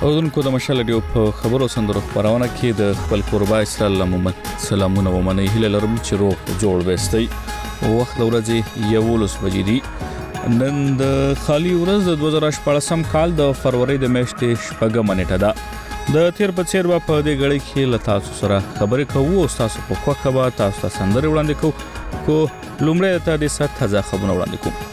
اردوونکو د مشال ډیو په خبرو سندرو خبرونه کې د خپل قربا اسرائیل محمد سلامونه ومني هله لرم چې روغ جوړ وستي وخت ورځې 11 بجې دي نن د خالي ورځ د 2014 کال د فروری د میاشتې شپږم نیټه ده د تیر په څیر په دې غړي کې له تاسو سره خبرې کوو او تاسو په خوښه به تاسو ته سندرې وړاندې کوو لومړی ته د سات تازه خبرونه وړاندې کوم.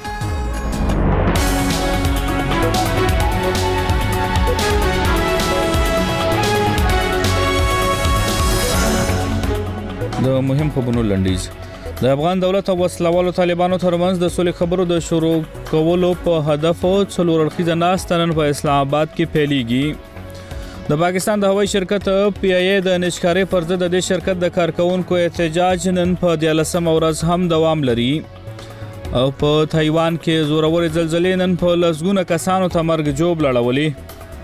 د مهم خبرونو لنډیز د افغان دولت او وسلوالو طالبانو ترمنځ د سولې خبرو د شروع کولو په هدف څلور اړخیزه ناسته نن په اسلام آباد کې پیلېږي. د پاکستان د هوایي شرکت پی ای ای د نشکاري پر ضد د دې شرکت د کارکونکو احتجاج نن په 13 ورځ هم دوام لري او په تایوان کې زورورې زلزلې نن په لسګونه کسانو ته مرګ جوړ لړولې.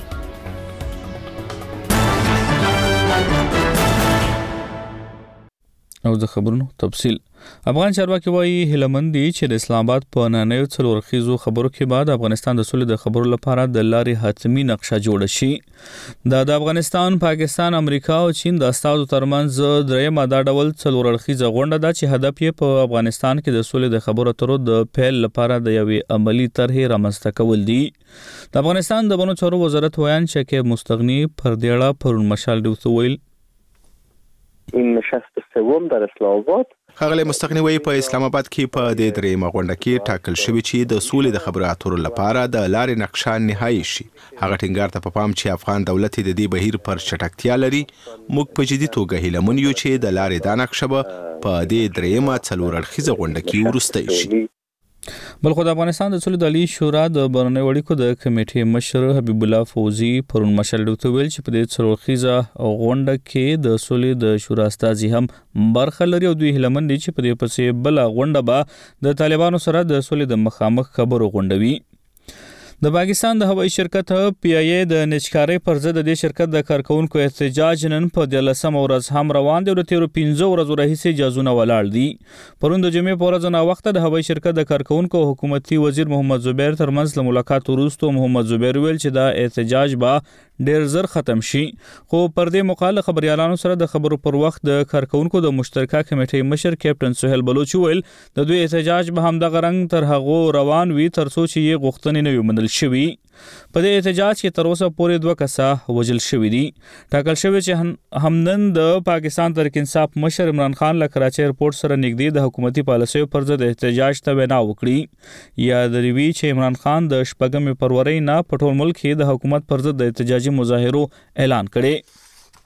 او د خبرونو تفصیل افغان چارواکي وایي هلمندي چې د اسلام آباد په نننیو څلور خيزو خبرو کې بعد افغانستان د سولې د خبرو لپاره د لارې حتمی نقشه جوړ شي. د افغانستان، پاکستان، امریکا او چین د استادو ترمنځ درېمه دا ډول څلور خيزه غونډه ده چې هدف یې په افغانستان کې د سولې د خبرو اترو د پیل لپاره د یوې عملی طرحې رامنځته کول دي. د افغانستان د بنو چارو وزارت ویان شکیب مستغنی پر دیړه پرون مشال دوسویل این نشست سوم در اسلام آباد خغلی مستغنی وی په اسلام آباد کې په دې درېمه غونډه کې ټاکل شوی چې د سولې د خبرو اترو لپاره د لارې نقشه نهایی شي. هغه ټینګار ته په پام چې افغان دولت د دې بهیر پر چټکتیا لري. موږ په جدي توګه هیله من یو چې د لارې د نقشه په دې درېمه څلور اړخیزه غونډه کې ورسته شي. بلخو د افغانستان د سولې د عالی شورا د بهرنیو اړیکو د کمیټې مشر حبیب الله فوزي پرون مشال ډوته ویل چې په دې څلورخیزه غونډه کې د سولې د شورا استازي هم برخه لري او دوی هلمند دي چې په دې پسې بل غونډه به د طالبانو سره د سولې د مخامخ خبرو غونډوي. د پاکستان د هوایي شرکت پی ای ای د نشکاري پر ضد د دې شرکت د کارکونکو احتجاج نن په 13 ورځ هم روان دی او د 15 ورځو راهیسې اجازهونه ولاړ دي. پرون د جمعې په ورځ نه وخت د هوایي شرکت د کارکونکو حکومتي وزیر محمد زبیر ترمنځ له ملاقات وروسته محمد زبیر ویل چې دا احتجاج به ډیر زر ختم شي. خو پر دې مقاله خبريالانو سره د خبرو پر وخت د کارکونکو د مشترکه کمیټې مشر کیپټن سہیل بلوچ ویل د دوی احتجاج به هم د غرنګ تر هغه روان وي ترڅو چې یې غوښتنې نه ومنل شوي. په دې احتجاج کې تر اوسه پورې 2 کسه وژل شوي دي. ټاکل شوی چې همنن د پاکستان تحریک انصاف مشر عمران خان له کراچي ایرپورټ سره نږدې د حکومتي پالیسیو پر ضد احتجاج ته وینا وکړي. یا د ریوی چې عمران خان د 8 فروری نه په ټول ملک کې د حکومت پر ضد احتجاجي مظاهرو اعلان کړي.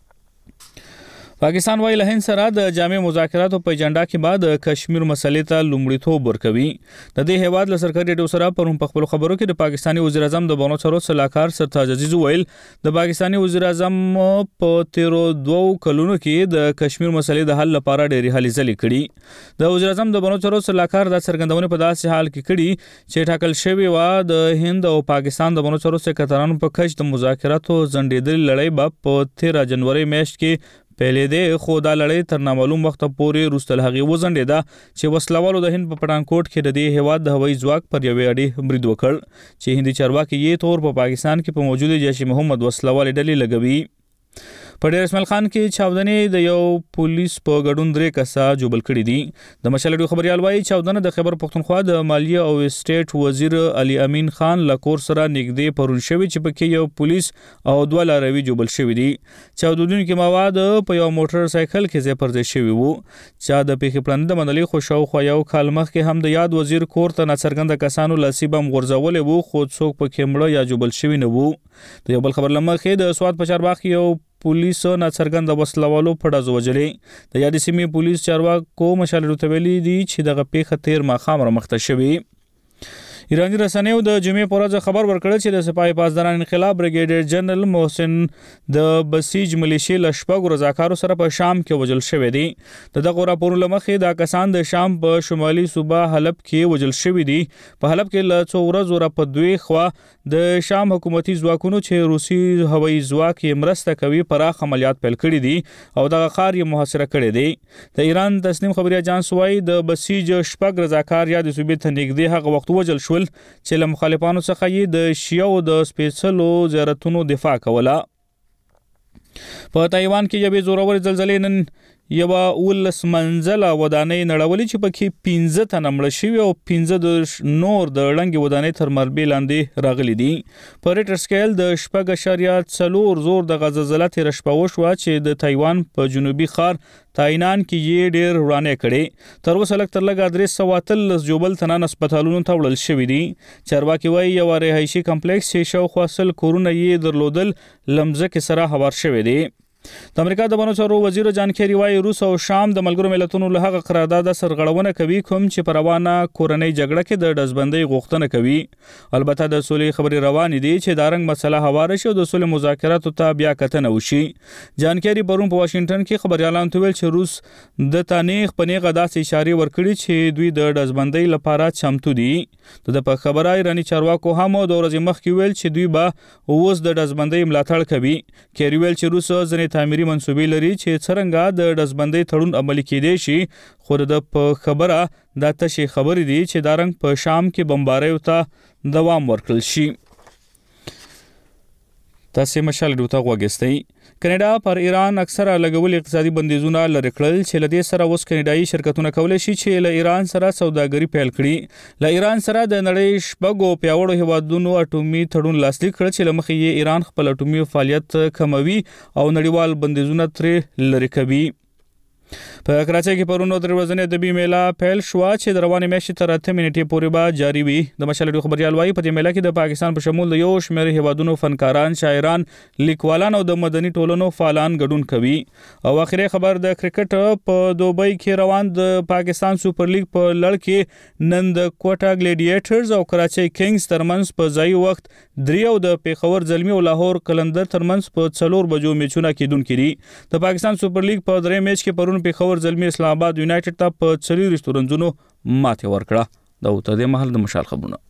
پاکستان وايي له هند سره د جامع مذاکراتو په ایجنډا کې بعد کشمیر مسلې ته لومړیتوب ورکوي. د دې هیواد له سرکاري ډیو سره پرون په خپل خبرو کې د پاکستاني وزیر اعظم د بنو چارو صلاحکار سرتاج عزیز ویل د پاکستاني وزیر اعظم په 13 کلونو کې د کشمیر مسلې د حل لپاره ډېری هلې ځلې کړي. د وزیر اعظم د بنو چارو صلاحکار د څرګندونې په داسې حال کې کړي چې ټاکل شوی و د هند او پاکستان د بنو چارو سکرټرانو په کچ د مذاکراتو ځنډېدلې لړۍ په 13 جنوري میاشت کې پهلې ده خو دا لړۍ تر نامعلوم وخت پورې روستل هغه وزنډه چې وسلوالو د هند په پټانکوټ کې د دې هواد د هوایي ځواک پر یوې اړې برید وکړ چې هندي چارواکي یې تور په پاکستان کې په موجوده جیش محمد وسلوال ډلې لګوي. په ډیر اسماعیل خان کې چاودنې د یو پولیس په ګډون 3 کسه جوبل کړي دي. د مشالډو خبريال وایي چاودنه د خیبر پختونخوا د مالیه او اسټیټ وزیر علي امین خان لکور سره نږدې پرون شوی چې پکې یو پولیس او 2 لاروي جوبل شوی دي. چاودونکو مواد په یو موټر سایکل کې ځای پر ځای شوی وو. چا د پیښې پلان د منلي خوشاو خو یو کال مخکې هم د یاد وزیر کور ته ناڅرګند کسانو لاسي بم غورځولې وو خو څوک پکې مړ یا جوبل شوی نه وو. د یو بل خبر لمخې د سواد په چارباغ یو پولیس ناڅرګند وسلوالو په ډزو وجلې. د یادې سیمې پولیس چارواکو مشال روتویلی دي چې دغه پیښه تیر ماخام رامخته شوی. ایرانی رسنیو د جمعې په ورځ خبر ورکړ چې د سپاه پاسداران انقلاب بریګیډیر جنرال محسن د بسیج ملیشیا له شپږ رضاکارو سره په شام کې وژل شوی دی. دغه راپور لمخې دا کسان د شام په شمالي صوبه حلب کې وژل شوی دي. په حلب کې له 2 ورځې را په دوی خوا د شام حکومتي ځواکونو چې روسي هوایي ځواک یې مرسته کوي پراخ عملیات پیل کړي دي او دغه ښار یې محاصره کړی دی. د ایران تسنیم خبري اجانس وايي د بسیج شپږ رضاکار یا د صوبې ته نږدې هغه وخت وژل شو ول چې له مخالفانو څخه یې د شیعو د سپېڅلو زیارتونو دفاع کوله. په تایوان کې یوې زورورې زلزلې نن یوه 19 منزله ودانۍ نړولې چې پکې 15 تنه مړه شوي او 15 نور د ړنګې ودانۍ تر مربي لاندې راغلي دي. په ریټر سکیل د 4.4 زور د زلزله تېره شپه وشوه چې د تایوان په جنوبي ښار تاینان کې یې ډېر ورانې کړې. تر اوسه لږ تر لږه 313 جوبل تنان هسپتالونو ته وړل شوي دي. چارواکي وایي یوه رهایشي کمپلیکس چې شاوخوا 100 کورونه یې درلودل له مځکې سره هوار شوی دی. د امریکا د بهرنیو چارو وزیر جان کیری وایي روس او شام د ملګرو ملتونو له هغه قرارداد سرغړونه کوي کوم چې په روانه کورنۍ جګړه کې د ډزبندۍ غوښتنه کوي. البته د سولې خبرې روانې دي چې دا رنګ مسله هواره شي او د سولې مذاکراتو ته بیا کتنه وشي. جان کیری پرون په واشنگټن کې خبريالانو ته ویل چې روس د تانیخ په نیغه داسې اشارې ورکړي چې دوی د ډزبندۍ لپاره چمتو دي. د په خبره ایرانی چارواکو هم د ورځې مخکې ویل چې دوی به اوس د ډزبندۍ ملاتړ کوي. کیری ویل چې روس ځنې تعمیري منصوبې لري چې څرنګه د ډزبندۍ تړون عملي کېدی شي خو د په خبره دا تشې خبرې دي چې دا رنګ په شام کې بمباریو ته دوام ورکړل شي. تاسې مشال ډوته غوږیستئ. کاناډا پر ایران اکثره لګول اقتصادي بندیزونه لرې کړل چې له دې سره اوس کاناډایي شرکتونه کولی شي چې له ایران سره سوداګري پیل کړي. له ایران سره د نړۍ شپږو پیاوړو هیوادونو اټومي تړون لاسلیک کړ چې له مخې یې ایران خپل اټومي فعالیت کموي او نړیوال بندیزونه ترې لرې کوي. په کراچۍ کې پرون د ورځې د بي میله پیل شو چې د روانې میاشتې تر 8 نیټې پورې به جاری وي. د مشال ډیو خبريال وایي په دې میله کې د پاکستان په شمول د یو شمېر هیوادونو فنکاران، شاعران، لیکوالان او د مدني ټولنو فعالان ګډون کوي. او اخیری خبر د کرکټ په دوبۍ کې روان د پاکستان سپر لیګ په لړ کې نن د کوټا ګلیډیټرز او کراچۍ کینګز ترمنځ په ځای وخت 3 او د پیښور زلمی او لاهور قلندر ترمنځ په 4 بجو میچونه کېدونکي دي. د پاکستان سپر لیګ په درې میچ کې پرون پیښور زلمی اسلام آباد یونایټډ ته په 4 رستورانتونو ماتې ورکړه. دا وته د محل د مشال خبرونه.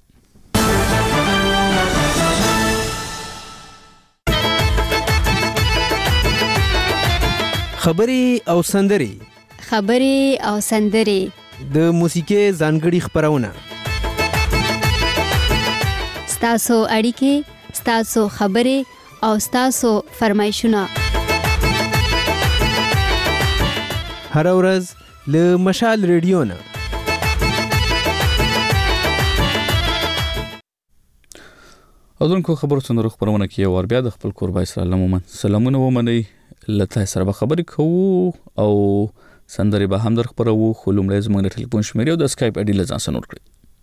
خبري او سندري د موسیقي ځانګړي خبرونه. ستاسو اړیکې، ستاسو خبري او ستاسو فرمایشونه هر ورځ له مشال ریډیو نه. اذن کو خبرو څنګه خبرونه کې ور بیا د خپل قربای سره لمومن سلامونه ومني لته سره به خبرې کوو او سندري به هم در خبرو خو لومړی زموږ د ټلیفون شمیرې او د اسکایپ اډي لزان سره نوٹ کړئ.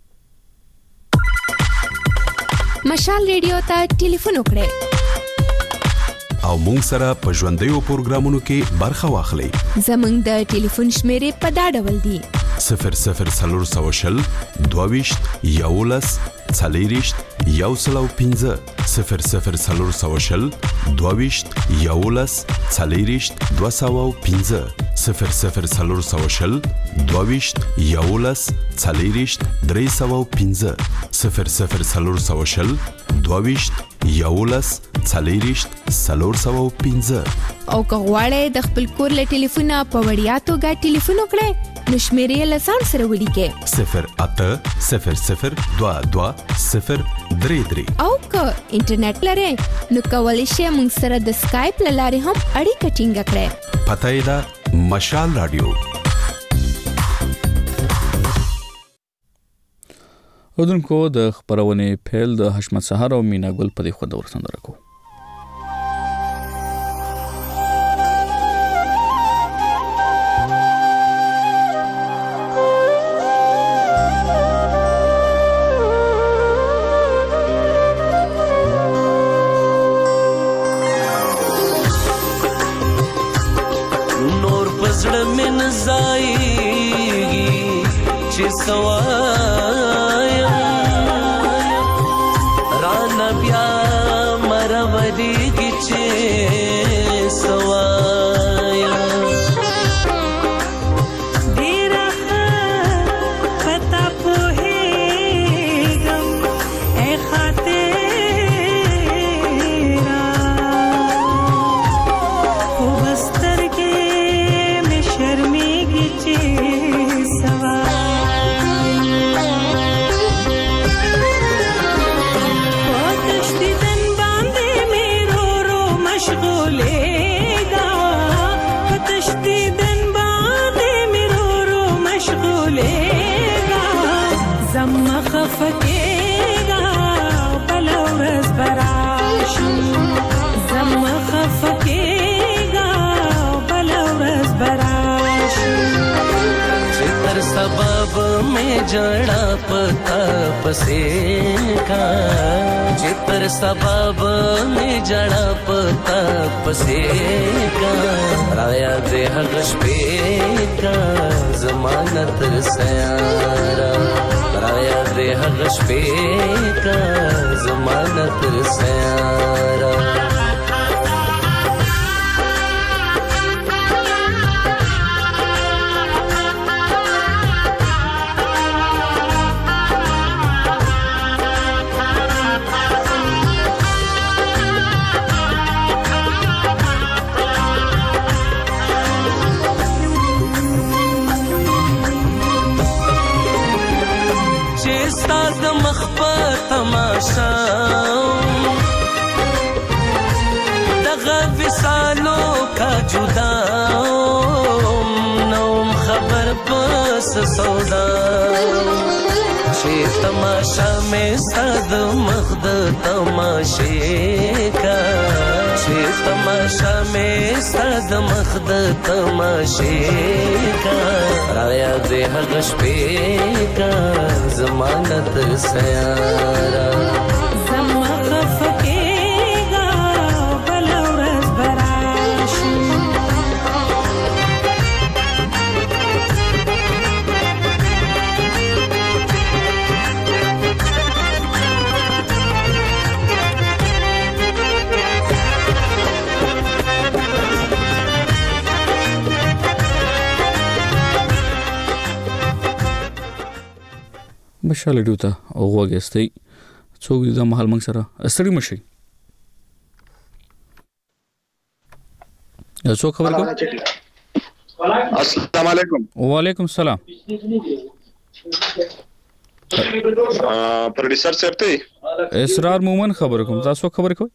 مشال ریډیو ته ټلیفون وکړئ او مونږ سره په ژوندیو پروګرامونو کې برخه واخلئ. زموږ د ټلیفون شمیرې په دا ډول دي: 00420 22 11 40 105 00420 22 11 40 205 00420 22 11 40 305 00420 22 11 40 305. او که غواړئ د خپل کور له ټلیفونه په وړیا توګه ټلیفون وکړئ نو شمیرې له ځان سره ولیکئ 0800 22 033. او که انټرنیټ لرئ نو کولی شئ موږ سره د اسکایپ له لارې هم اړیکه ټینګه کړئ. پته یې ده مشال رادیو. ودونکو د خبرونې پیل د حشمت سحر او مینا ګل په دې خو د ورسندره کو. نور پزړه من زایږي چې سوایا رانا بیا مرودیږي چې سوایا ډیره پتا پوهېږم ای خاطره خو بسترګې مې شرمېږي چې سوایا خفکیگا بلا ورځ براشي زما خفکیگا بلا ورځ براشي چې تر سبب مې جړا پتا پسې کا چې تر سبب مې جړا پتا پسې کا رایا دې هغه شپې کا زمانه تر سیارا رایا دې هغه شپې کا زمانه تر سیارا تماشا دغه وسالو کا جدا نوم خبر پس سودا چې تماشا میں صد مخد تماشے کا چې تماشا میں صد مخد تماشے کا رایا دې هغه شپې کا زمانت سیارا زما خفکیگا بلا ورځ براشي مشاله ډوته او وګستې څوک دې د محل منګ سره استړي مشي څوک خبر کو السلام علیکم وعلیکم السلام پروډوسر صاحب ته اسرار مومن خبر کوم تاسو خبر کوئ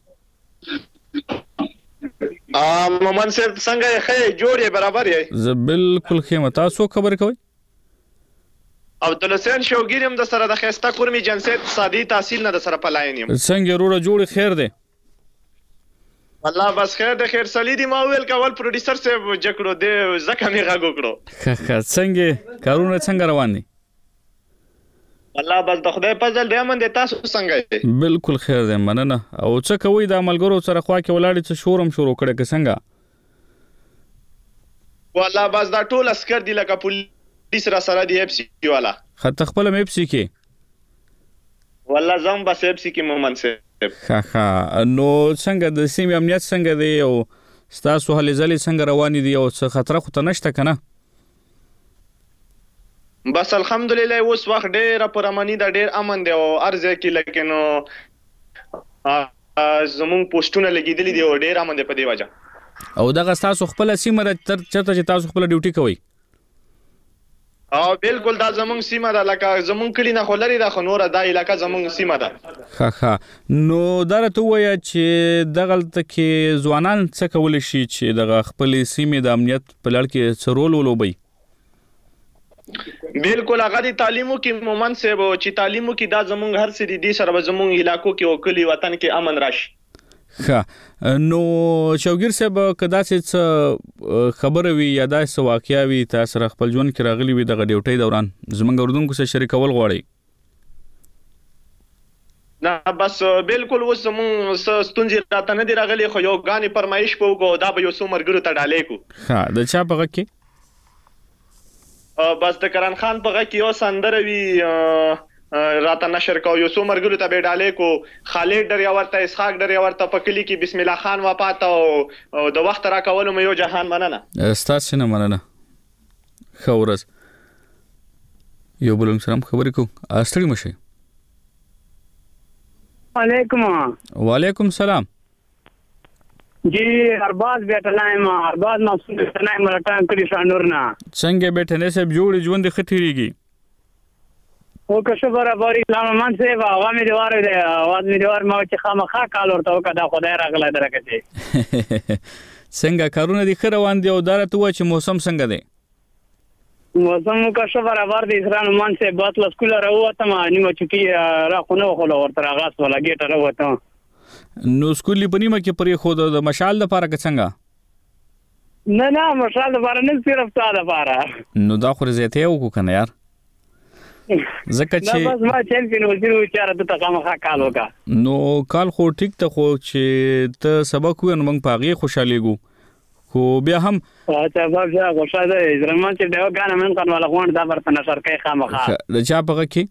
مومن صاحب څنګه ښه جوړ یې برابر یې زه بالکل خیمه تاسو خبر کوئ عبدالحسین شوګیر هم د سره د خسته کورمي جنسیت اقتصادي تحصیل نه د سره پلاین یم څنګه وروره جوړ خیر دی والله بس خیر د خیر سلیدي ما ویل کول پروډوسر صاحب جکړو دی زکه می غاګو کړو څنګه کارونه څنګه روان دي والله بس د خدای په ځل دی من د تاسو څنګه بالکل خیر دی مننه او څه کوي د عملګرو سره خوا کې ولاړی څه شورم شروع کړي که څنګه والله بس دا ټول اسکر دی لکه پولیس را سره دی اف سی والا خط خپل مې اف سی کې والله زم بس اف سی کې مومن صاحب ها نو څنګه د سیمې امنیت څنګه دی او ستاسو هلې ځلې څنګه روانې دي او څه خطر خو ته نشته که نه بس الحمدلله اوس وخت ډېره پرامني ده ډېر امن دی او هر ځای کې لکه نو زمونږ پوسټونه لګېدلي دي او ډېر امن دی په دې وجه او دغه ستاسو خپله سیمه ده چېرته چې تاسو خپله ډیوټي کوئ بالکل دا زمونږ سیمه ده لکه زمونږ کلي نه خو لرې ده خو نوره دا علاقه زمونږ سیمه ده ښه نو دا راته ووایه چې دغلته کې ځوانان څه کولی شي چې دغه خپلې سیمې د امنیت په لړ کې څه رول ولوبوي بالکل هغه د تعلیمو کې مومن صاحب چې تعلیمو کې دا زمونږ هر څه دي سره زمونږ علاقو کې او کلی وطن کې امن راشي ښه نو شوګیر صاحب که داسې څه خبره وي یا داسې واقعه وي تاسو سره خپل ژوند کې راغلي وي دغه ډیوټۍ دوران زموږ اردوونکو سره شریکول غواړئ نه بس بالکل اوس زمونږ ستونزې راته نه دي راغلي خو یو ګانې فرمایش به وکړو دا به یو څو ملګرو ته ډالۍ کړو ښه د چا په غږ کې بس د کرن خان په غږ کې یو سندره وي راته نشر کو یو څو مرګلو ته به ډالې کو خالد دریاور ته اسحاق دریاور ته په کلی کې بسم الله خان وفات او د وخت را کولو مې یو جهان مننه ستاسو نه مننه ښه ورځ یو بل سلام خبرې کو استړي مشه وعلیکم السلام جی ارباز بیٹلایم ارباز مقصود بیٹلایم ټایم کړی شانورنا څنګه بیٹنه سب جوړ ژوند خطرېږي او که څه برابر اسلام من سه عوام دیوار دی आवाज می دیوار ما چې خامخا کال ورته وکړه خدای راغله درکته څنګه کارونه دي خروان دي او دارته و چې موسم څنګه دی موسم کا څه برابر دي اسران مان سے باتل سکول راوته ما نیمه چکی را خو نو خو ورته راغاس ولا ګیټ راوته نو سکول په نیمه کې پرې خو د مشال د پاره څنګه نه مشال د پاره نه صرف تا د پاره نو دا خو زیاته یو کنه یار زکه چې بس ما چمپیون وځو چې راته تقامه کال وکا نو کال خو ټیک ته خو چې ته سبق وینم موږ پاغي خوشاليګو خو بیا هم اته بیا خوشاله درمان چې دا غانه من کنه ولا غوند دا ورته نشر کوي خامخا د چا پغه کې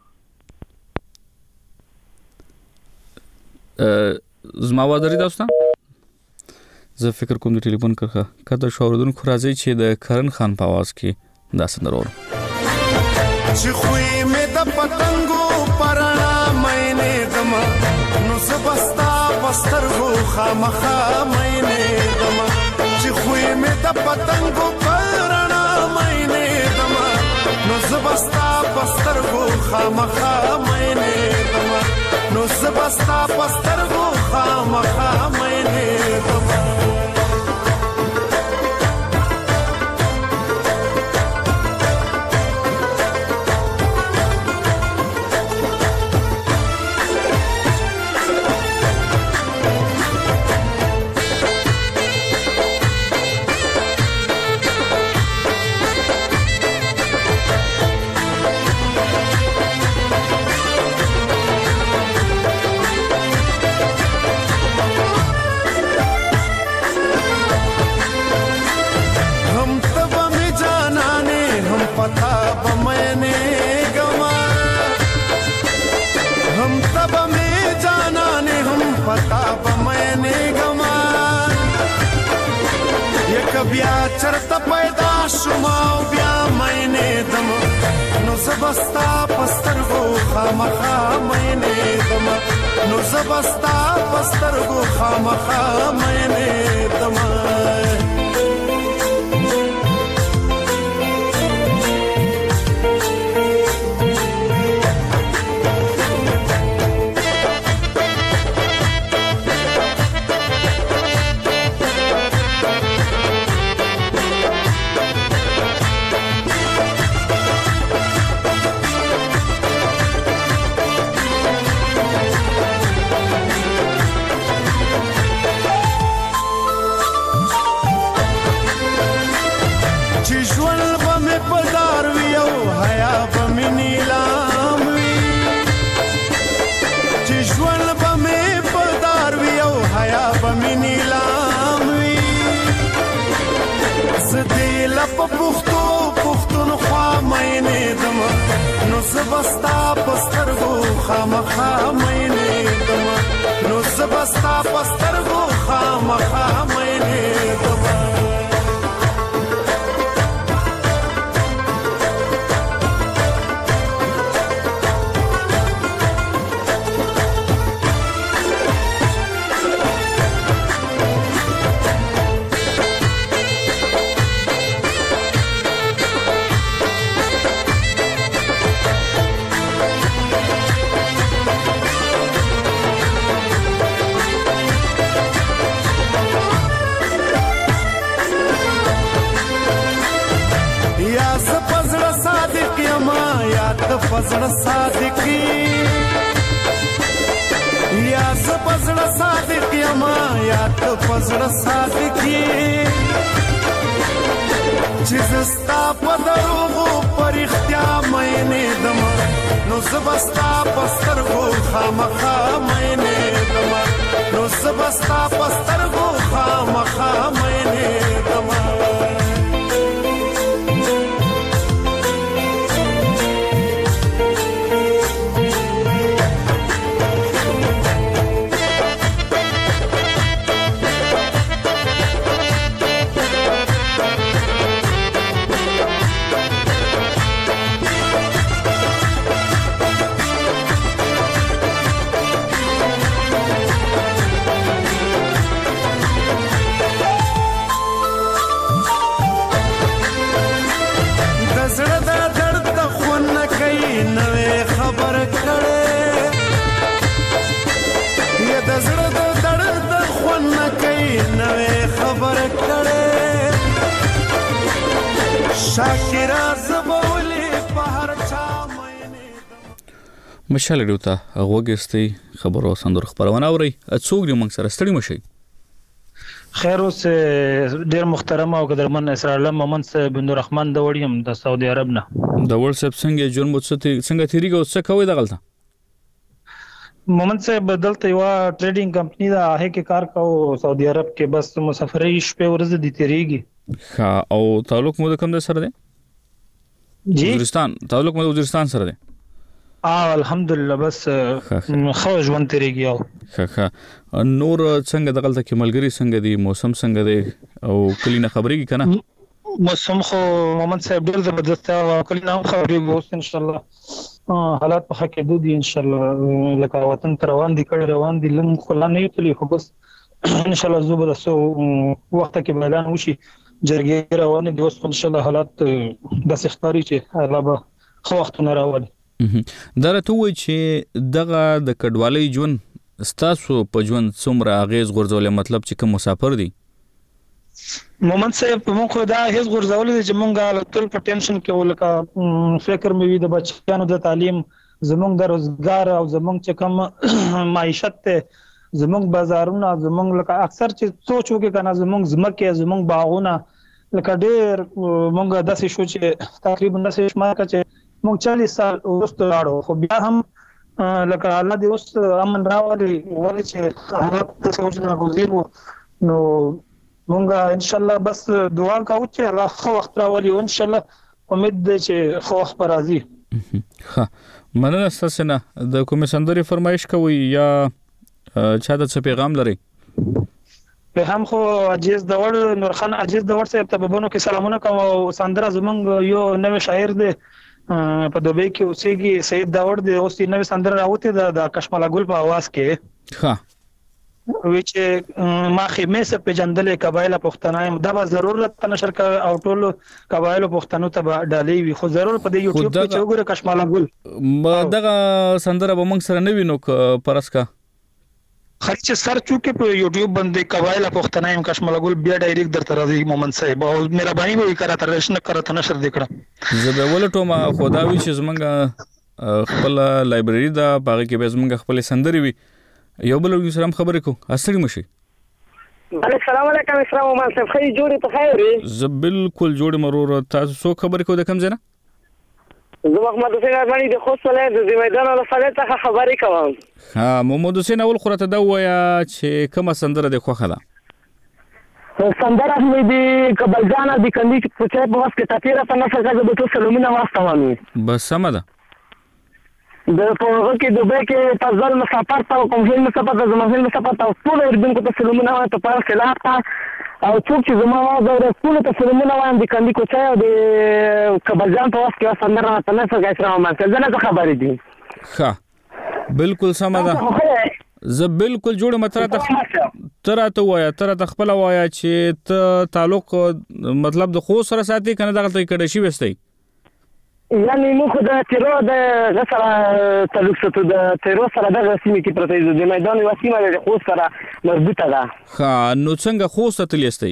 زما وادري تاسو زه فکر کوم د ټلیفون کرخه کته شوردون خو راځي چې د کرن خان په आवाज کې دا سندرور چې خوې مې د پتنګو پرانا مینه دما نو زبستا پسترغو خامخا مینه دما چې خوې مې د پتنګو پرانا مینه دما نو زبستا پسترغو خامخا مینه دما نو زبستا پسترغو خامخا مینه دما بیا چرته پیدا شوما بیا مینه دم نو زبستا پسترغو خامخا مینه دم نو زبستا پسترغو خامخا مینه دم زبستا پسترغو خامخا مینه دما نو زبستا پسترغو خامخا مینه دما فزړه صادقي یا زپزړه صادق یما یا ته فزړه صادقي چې زستا په دروغو پر اختیا مینه دم نو زبستا پسترغو خامخا مینه دم نو زبستا پسترغو خامخا مینه دم شاکرا زبولې په هر چا مشال ډیوتا غوګستي خبرو سندر خبرونه اوري څوک دې موږ سره ستړي مشي خیر اوس ډیر محترم او قدرمن اسرائیل محمد صاحب بن الرحمن د وړیم د سعودي عرب نه د وړ صاحب څنګه تیریږي او څه کوي دغلته محمد صاحب دلته یو ټریډینګ کمپنی دا هغه کې کار کوي سعودي عرب کې بس مسافرۍ شپه ورځ دي تیریږي ها او تعلق مو کوم د سره دی جی وزیرستان تعلق مو وزیرستان سره دی الحمدلله بس خو ژوند تیریږي او نور څنګه دغلته کې ملګری څنګه دي موسم څنګه دی او کلینه خبرېږي کنه موسم خو محمد صاحب ډیر زبردست او کلینه خبرېږي اوس ان شاء الله حالات په حق کې دي ان شاء الله لکه وطن تر روان دي لنګ خلا نه یتلی خو بس ان شاء الله زوبه سو وخت کې اعلان وشي جرګې روان دي اوس ان شاء الله حالات د سختاري چې الله به خو وخت نه راوړي درته وای چې دغه د کډوالۍ ژوند ستاسو په ژوند څومره اغیز غورځولې مطلب چې کوم مسافر دي محمد صاحب موږ خو دا هیڅ غورځولې چې موږ ټول په ټینشن کې ولکه فکر مې وي د بچیانو د تعلیم زموږ د روزګار او زموږ چې کوم معیشت ته زموږ بازارونه زموږ لکه اکثر چې سوچ وکړي کنه زموږ زمکه زموږ باغونه لکه ډېر موږ داسې شو چې تقریبا داسې شمار چې موږ 40 سال وروسته لاړو خو بیا هم لکه الله دې اوس امن راوړي ولې چې حالات څه وجه غوځي نو موږ ان شاء الله بس دعا کوو چې الله خو وخت راوړي او ان شاء الله امید دې چې خو وخت راځي ها مننه تاسو نه د کوم سندري فرمایش کوي یا چا د څه پیغام لري په هم خو عجیز دور نورخان عجیز دور صاحب ته بونو کې سلامونه کوم او سندره زمونږ یو نوې شاعر دی په دوبۍ کې اوسېږي سید داور دی اوس نوې سندره راوته د کشملا ګل په आवाज کې ها وچ ما خیمه سه په جندل قبایل پښتنایم دا به ضرورت نشر او ټول قبایل پښتنو ته ډالې وي خو ضرور په یوټیوب کې چوغره کشملا ګل دغه سندره به موږ سره نه وینو پرسکا خرچ سر چوکه په یوټیوب باندې قبایل پښتنایم کشملا ګل بیا ډایرکټ درته راځي مومن صاحب او مهرباني به وکړه تر رښتنه کرته نشر دکړه زه به ولټو ما خداوي چې زمونږ خپل لایبرری دا باغ کې به زمونږ خپل سندري وي یو بل یو سلام خبرې کو اصلي مشي السلام علیکم اسلام مومن صاحب خیر جوړې په خیر زه بالکل جوړ مرور تاسو څو خبرې کو د کم ځنه زه محمد حسین ارمانی د خوست ولایت د میدان له فعالیت څخه خبرې کوم ها محمد حسین اول خورته دا وایا چې کومه سندره د خوخه ده سندره مې د کبلجان د کندي په څیر په واسطه تطیره په نفس غږ به تاسو لمنه واستوامي بس سم ده د پوهه کې دوبه کې تاسو مسافر ته کوم هیڅ مسافر د زمانه مسافر ته ټول اردن کو تاسو لمنه ته په خلاف او څوک چې زموږ د رسول ته سلمونه وایم د کندي کوڅه او د کبلجان په واسطه سندره ته نه څنګه اسلام ما څنګه نه خبرې دي ښه بالکل سم ده زه بالکل جوړ متره ته وایا تر خپل وایا چې ته تعلق مطلب د خو سره ساتي کنه دغه ته کډه شي وستي یعنی موږ د تیرو د غسر تعلق ستو د تیرو سره د رسمي کې پرته د میدان وسیمه د خو سره مربوطه ده ها نو څنګه خو ستلیستي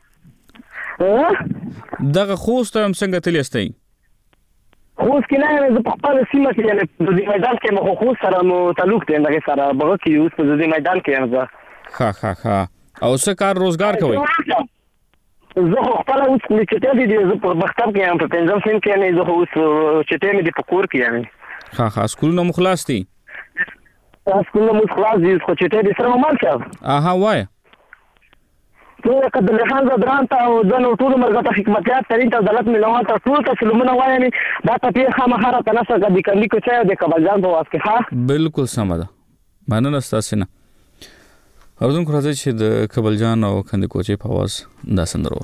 دغه خو ستم څنګه تلیستي خو کې نه زه په خپل سیمه کې یعنی د میدان کې مخ خو سره مو تعلق دی دغه سره بغه کې اوس په د میدان کې یم ها او څه کار روزګار کوي زه خپل اوس چې دې زه په مکتب کې یم په پنځم سیم کې نه زه اوس چې ته مې د پکور کې یم ها سکولونه مخلاص دي سکولونه مخلاص دي خو چې ته دې سره مال شه اها وای ته کله له خان زدران ته او د نو ټول مرګه په حکمتيات ترين ته دولت ملوان ته ټول ته سلمونه وایي دا ته خامخره تناسب د کندي کوڅه د کبلجان په واسطه ها بالکل سم ده مننه تاسو نه اردن کو راځي چې د کبلجان او کندي کوڅه په आवाज دا سندرو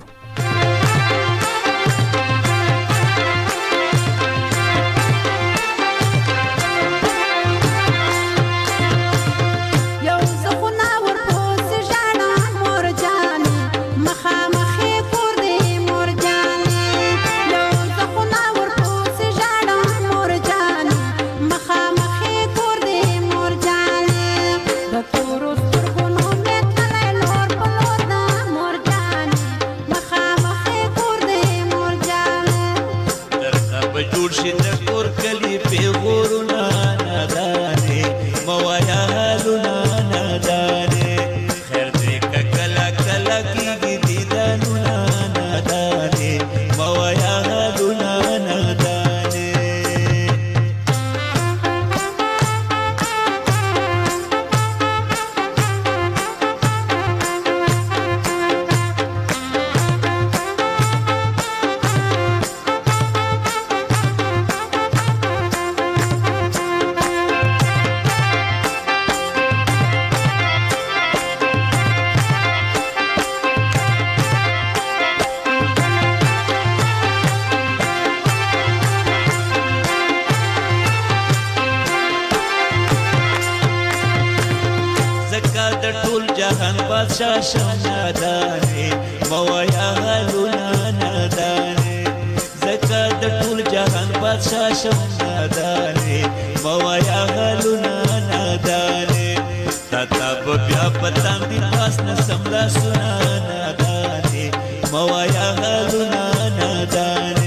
مخا جوړ شي د کور کلی پیغورونه نادانې موایا حالونه نادانې خیر دې کله کله کېږي دیدنونه نادانې موایا حالونه نادانې بادشاہ شم نادانې موایا حالونه نادانې زکه د ټول جهان بادشاہ شم نادانې موایا حالونه نادانې تا به بیا پتام دي پاس نه سملا سنا نادانې موایا حالونه نادانې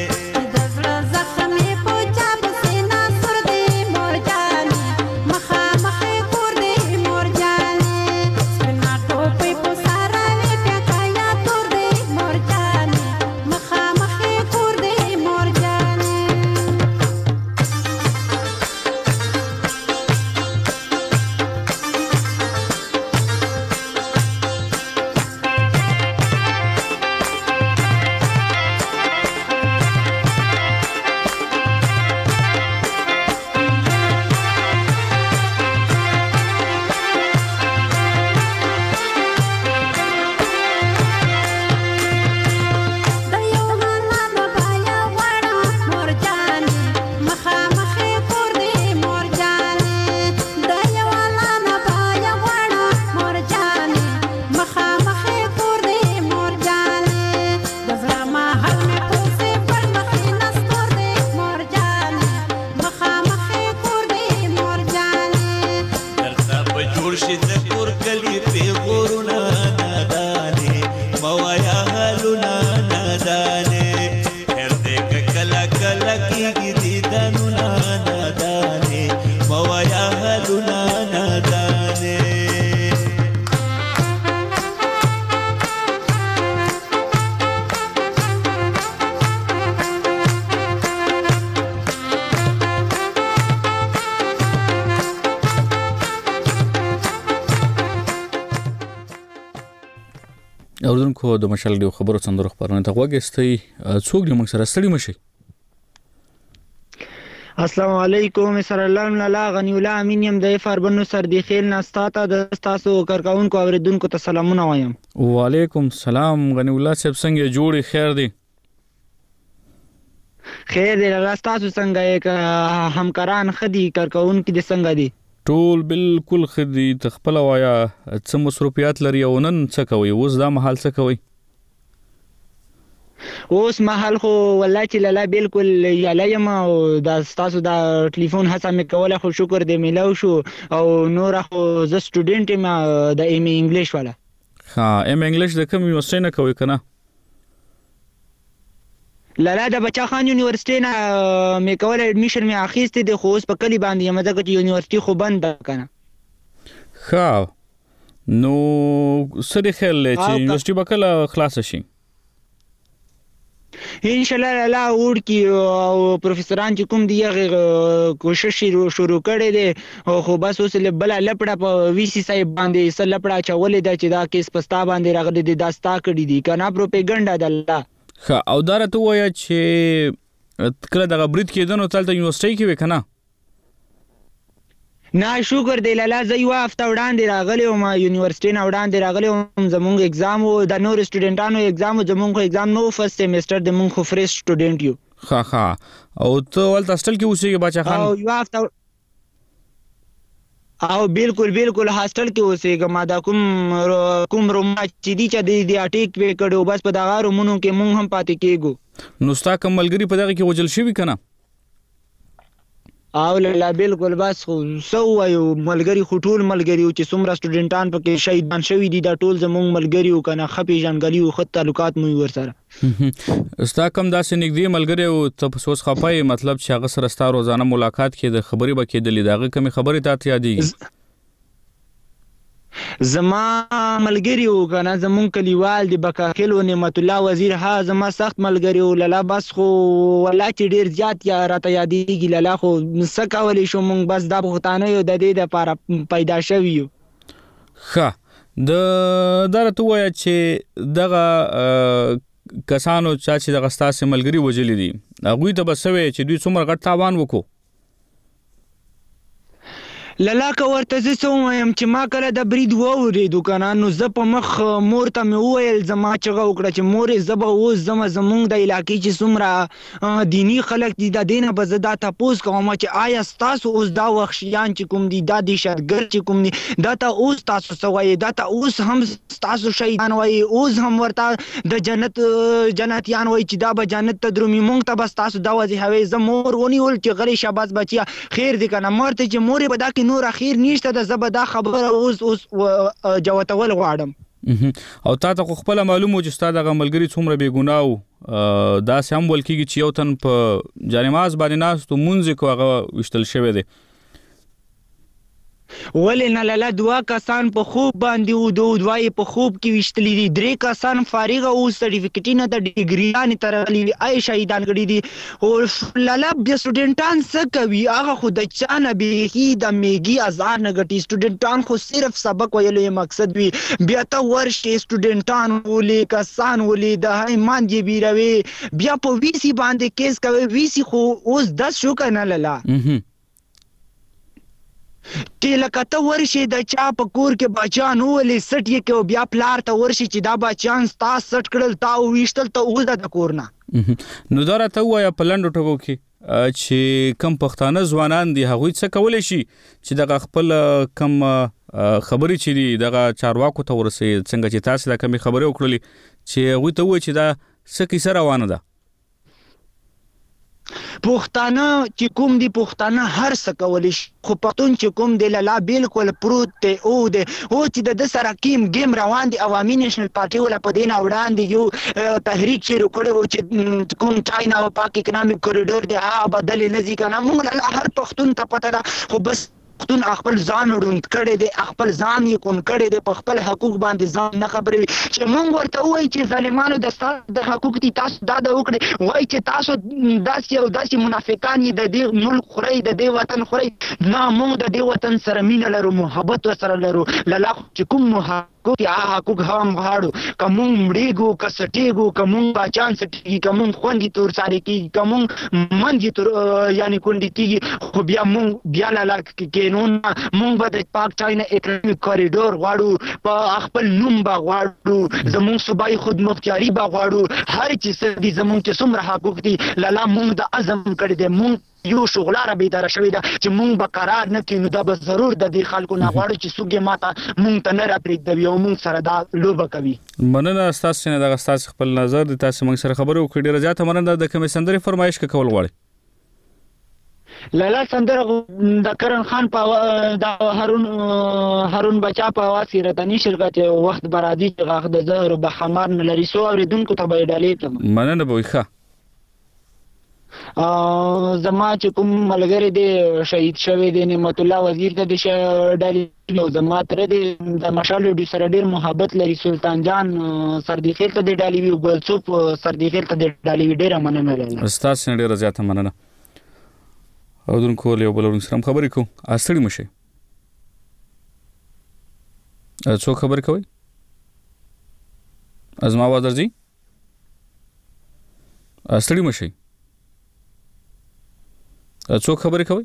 اوردونکو د مشال دی خبرو څندر خبرونه ته وګستئ څوک دې موږ سره ستړي مشي السلام علیکم سر الله لالا غنی الله امین یم د فربنو سر دی خیل نستاته د تاسو کارکونکو اوریدونکو ته سلامونه وایم وعلیکم السلام غنی الله صاحب څنګه جوړی خیر دی خیر دی لالا تاسو څنګه همکاران خدي کارکونکو دي څنګه دي ټول بالکل خدي تخپل وایا څه مصروفیات لري او نن څه کوي اوس دا محل څه کوي اوس محل خو والله چې لالا بالکل یالایم او دا تاسو دا ټلیفون هڅه مې کوله خو شکر دې ملو شو او نور خو ز سټوډنټ یم د ایم انګلیش والا ها ایم انګلیش د کوم یونیورسيټي نه کوي کنه لالا د بچا خان یونیورسيټي نه مې کوله اډمیشن مې اخیسته د خو اوس په کلی باندې یم ځکه چې یونیورسيټي خو بند ده کنه ها نو سړي خیال چې یونیورسيټي به کله خلاص شي ان شاء الله لالا وړ کی او پروفیسوران چې کوم دی کوشش شروع کړي دي خو بس اوس بل لپړه په وی سی صاحب باندې سل لپړه چولې ده چې دا کیس پستا باندې راغلي دي داستا کړي دي کنه پروپاګاندا ده الله او داره ته وایي چې کله دغه برید کېدنو تلته یونیورسيټي کې وکنه نه شکر دی لالا زه یو هفته وړاندې راغلی وم یونیورسيټي نه وړاندې راغلی وم زمونږ اگزام و د نور سټوډنټانو اگزام زمونږ اگزام نو فرست سیمستر د مونږ خو فریش سټوډنټ یو ها او ته ولته هاستل کې اوسېږي بچا خان او یو هفته او بالکل هاستل کې اوسېږم دا کوم روم چې دی د اټیک وې کړو بس په دغه رومونو کې مونږ هم پاتې کېږو نو ستا کوم ملګری په دغه کې وجل شي کنه او لا بالکل بس خو سو وایو ملګری خو ټول ملګری چې څومره سټوډنټان پکې شهیدان شوي دي دا ټول زموږ ملګری او کنه خپې جنګلی او خط تعلقات مو ورسره ستا کم داسې نږدې ملګری او ته په سوچ خپای مطلب چې هغه سره ستا روزانه ملاقات کې د خبرې به کېدلې دغه کمی خبرې ته یادېږي زما ملګری او کنه زمون کلیوال دی بکاخیل او نعمت الله وزیر ها زما سخت ملګری او لاله بس خو ولا چې ډیر زیات یا راته یادېږي لاله خو سکاولی شو مونږ بس دا بوختانه یو د دې لپاره پیدا شوی یو ښه د درته وای چې دغه کسانو چې دغه ستاسو ملګری وجلی دي هغه ته بسوي چې دوی څومره غټ تاوان وکړو للاکه ورته زه سوم چې ما کله د برید وورېدو کنه نو زه په مخ مور ته مې وویل زما چغه وکړه چې مورې زه به اوس ځمه زمونږ د علاقې چې څومره دیني خلک دي د دې نه به زه دا تپوس کوم چې آیا ستاسو اوس دا وحشیان چې کوم دي دا دهشتګرد چې کوم دي دا ته اوس تاسو څه وایي دا ته اوس هم ستاسو شهیدان وایي اوس هم ورته د جنتیان وایي چې دا به جنت ته درومي مونږ ته به ستاسو دا وظیفه وي زه مور ونیول چې غلی شاباس بچیا خیر دی کنه مور ته چې مورې به دا کې نور اخیر نشته د زبر دا خبره اوس جوتول غواړم او تا ته خپل معلومه چې ستاسو د ملګری څومره بے ګناه دا سم ولکېږي چې یو تن په جانماز باندې ناس ته مونږ کو هغه وشتل شوی دی ولې نه لاله دوا کسان په خوب باندې او دوی په خوب کې وشتلې دي درې کسان فارغ او سرټیفیکټونه د ډیګریان ترغلي آی شهیدان کړي دي او لاله بیا سټوډنټان څه کوي هغه خو د چانه به د میګي ازار نه غټي سټوډنټان خو صرف سبق ویلو مقصد وي بیا ته ورشي سټوډنټان ولې کسان ولې د ایمان دی بیروي بیا په ویسی باندې کیس کوي ویسی خو اوس 10 شو کنه لاله چې لکه ته ورشي د چا په کور کې بچان ولې سټ یې کې بیا پلار ته ورشي چې دا بچان ستا سټ کړل تا ویشتل ته اوس د کور نه نو دا راته وایه په لنډو ټکو کې چې کم پښتانه ځوانان دي هغوی څه کولی شي چې دغه خپل کم خبرې چې دي دغه چارواکو ته ورسوي څنګه چې تاسو دا کمې خبرې وکړلې چې هغوی ته ووایي چې دا څه کیسه روانه ده پښتانه چې کوم دي پښتانه هر څه کولی شي خو پښتون چې کوم دی لاله بالکل پروت دی او چې د سره گیم روان دي عوامي نېشنل پارټي ولا په دې نه وړاندې یو تحریک شروع کړی و چې کوم چاینا او پاک اکنامک کوریډور دی هغه بدل نه ځي کنه موږ هر پښتون ته پته ده خو بس پښتون خپل ځان وډوند کړي دي خپل ځان یې کون کړي دي په خپل حقوق باندې ځان نه خبري چې مونږ ورته وایي چې ظالمانو د حقوق دي تاسو دا وکړي وایي چې تاسو داسې منافقان د دې ملک خوري د دې وطن خوري نه مونږ د دې وطن سره مینه لرو محبت سره لرو لاله چې کوم حقوق حقوق هم غواړو کوم مړیګو کسټیګو کوم بچان سټي کوم خوندې تور ساري کی کوم منځي تور یعنی کونډي کی خو بیا مونږ بیا لاله کې نو مونږ به د پاک چاینا اکنامک کوریډور غواړو په خپل نوم به غواړو زمونږ صوبایي خودمختیاري به غواړو هر چې دي زمونږ چې څومره حقوق دي لاله مونږ د عزم کړی دی مونږ یو شغلاره بیداره شوی ده چې مونږ به قرار نه کړو دا به ضرور د دې خلکو نه غواړو چې څوک یې ماته مونږ ته نه راپرېږدوي او مونږ سره دا لوبه کوي مننه ستاسو نه دغه ستاسو خپل نظر د تاسو مونږ سره خبرې وکړې ډېره زیاته مننه د کومې سندرې فرمایش کول غواړي لاله سندره د کرن خان په د هارون بچا په واسطه راتنی شرکت وخت برادي غاخ د زهر به خمار نه لري سو اوریدونکو ته به ډالې ته مننه به وخه زما چې کوم ملګری دی شهید شوی دی نعمت الله وزیر ته د ډالې نو زما تر دې د مشال ډی سره ډیر محبت لري سلطان جان سردی خیل ته د ډالې وی بل څوک سردی خیل ته د ډالې ډیره مننه لري استاد سره ډیره زیاته مننه او دونکو له بل سره خبرې کو اصلي مشه څو خبر کوي ازما आवाज درځي اصلي مشه څو خبرې کوي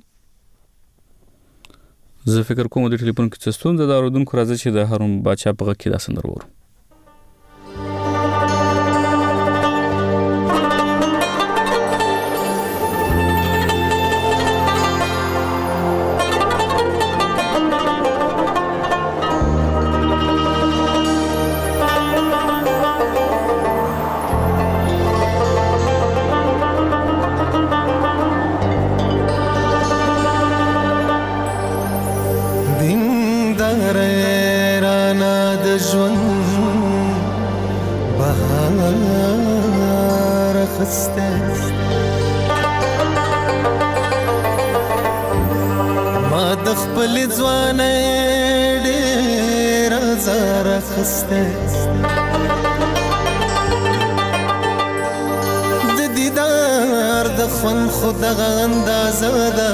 زه فکر کوم د ټلیفون کې څه ستونزه ده اوردونکو راځي چې د هارون بچا په غږ کې دا سندره وورو خسته ما د خپل ځوانۍ ډېر زار خسته د دیدار د خوند خود اندازه ده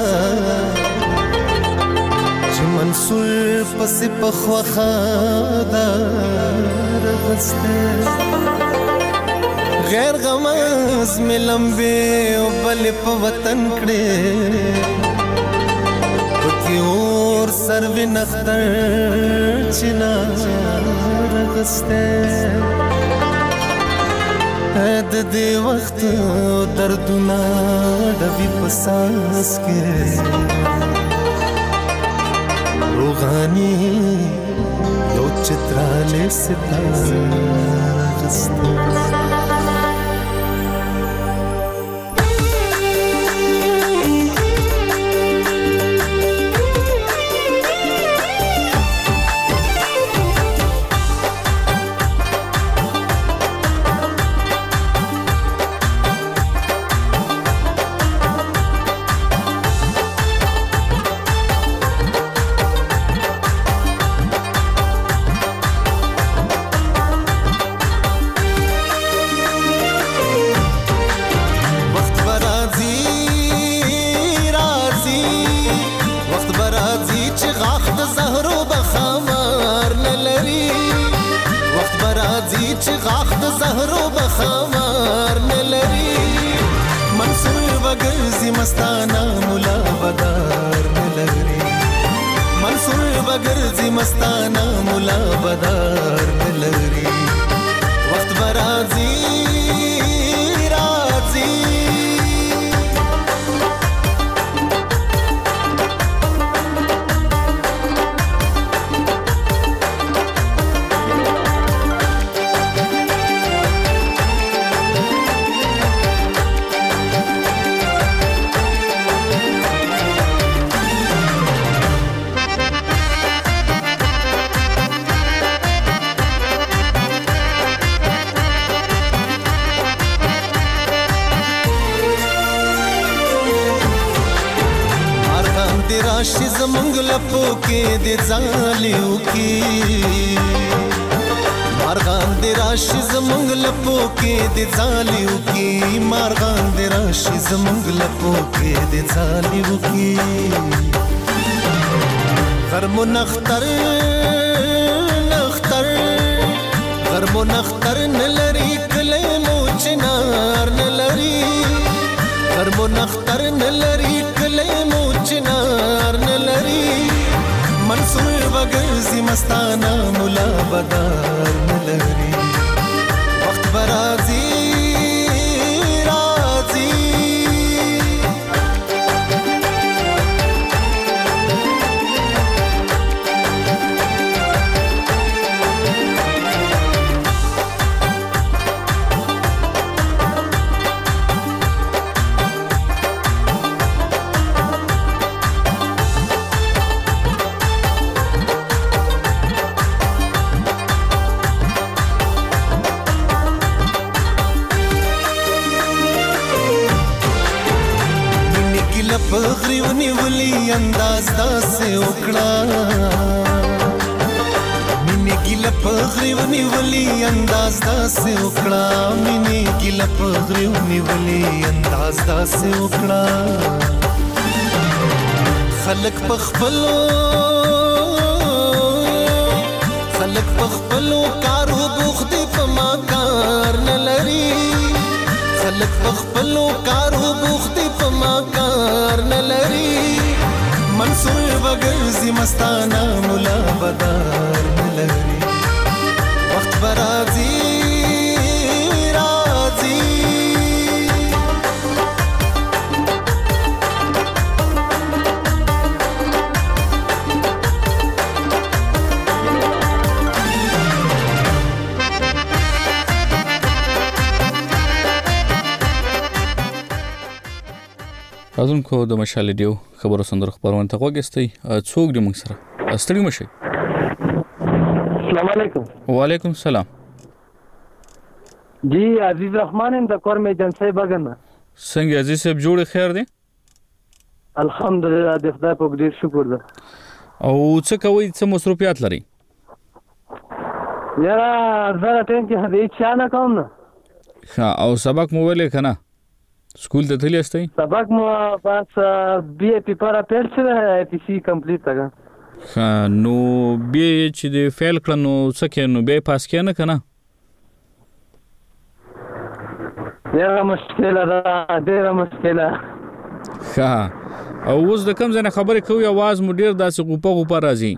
چې منصور پسې په خوخه ده رغسته غیر غماز مې لمبې او بلې په وطن کړې پکې اور سروې نختر چنار رغسته د دې وخت دردونه ډوي په ساس کې روغاني یو چتراله ستاره غسته مستانه مولا بدار نلري منصور بغرزي مستانه مولا بدار نلري وخت برازي رازي راشي زمونږ لپو کې د ځالیو کې مارغان د راشي زمونږ لپو کې د ځالیو کې مارغان د راشي زمونږ لپو کې د ځالیو کې غرمو نختر نختر غرمو نختر نلري کله مو چنار نلري غرمو نختر نلري کله مو چنار نلري منصور بغرزي مستانه مولا بدار نلري وخت برازي رازي پغری ونیولی انداز داسې وکړه مینې ګیله پغری ونیولی انداز داسې وکړه مینې ګیله پغری ونیولی انداز داسې وکړه خلک پخپلو کارو بوخت په ما کار نه لري خلک پخپلو کارو بوخت په ما کار نه لري منصور بغرزي مستانه مولا بدار نه لري وخت برازي رازي راځونکو د مشال ډیو خبرو سندر خبرونه ته وګستئ څوک دې موږ سره ستړي مشي السلام علیکم وعلیکم السلام جی عزیز رحمان هم د کورم ایجنسی بګنه. څنګه عزیز صاحب جوړ خیر دی؟ الحمدلله د خدای په ډیر شکر ده. او څه کوي، څه مصروفیات لري؟ یاره زه ټیم کې هدې چا نه کوم نه. ښه، او سبق مو ویلې که نه؟ سکول ته تللی یاستئ؟ سبق مو بس بی ای پیپر اپیل شوی، ای پی سی کمپلیټ ده. ښه، نو بیا یې چې د فیل کړه نو څه کې، نو بیا یې پاس کې نه که نه؟ یاره مشکله ده، ډېره مشکله. ښه، او اوس د کوم ځای نه خبرې کوئ؟ اواز مو ډېر داسې غوپه غوپه راځي.